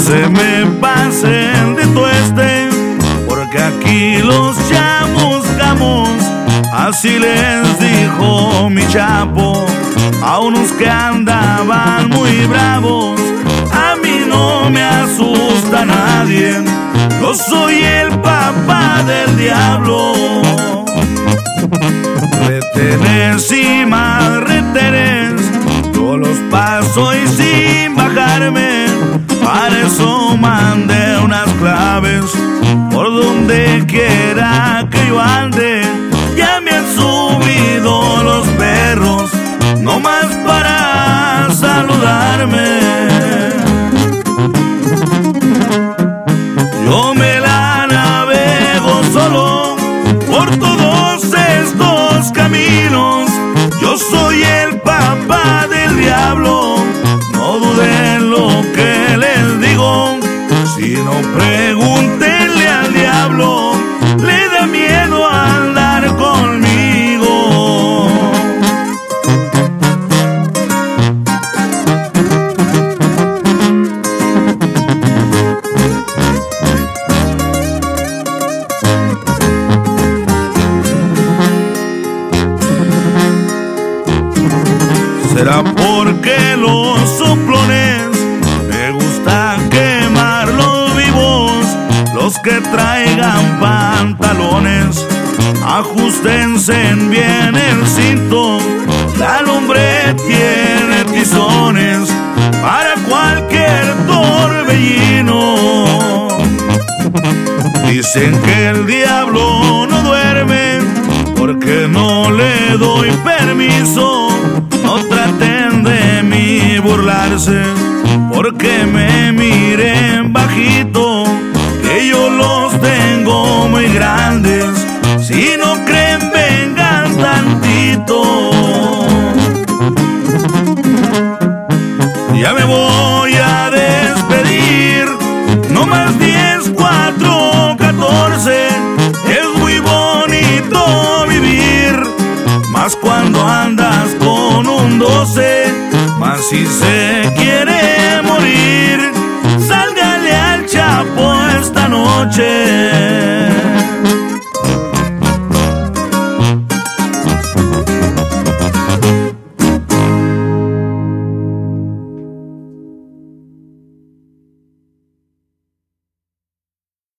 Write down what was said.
se me pasen de tueste, porque aquí los chamuscamos. Así les dijo mi Chapo a unos que andaban muy bravos. A mí no me asusta nadie, yo soy el papá del diablo. Retenes y más retenes, yo los paso y sin bajarme. Para eso mandé unas claves por donde quiera que yo ande. Ya me han subido los perros, no más para saludarme. Yo me la navego solo por todos estos caminos. Yo soy el papá del diablo, no duden lo que les digo. Si no, pregúntenle al diablo, le da miedo andar conmigo. Será porque los soplones me gusta quemarlos vivos. Los que traigan pantalones, ajustense bien el cinto. La lumbre tiene tizones para cualquier torbellino. Dicen que el diablo no duerme porque no le doy permiso. No traten de mí burlarse, porque me miren bajito, que yo los tengo muy grandes. Si no creen, vengan tantito. Ya me voy a despedir, no más 10, 4, 14. Es muy bonito vivir, más cuando andas con un 12. Más si se quiere morir, sálgale al Chapo esta noche.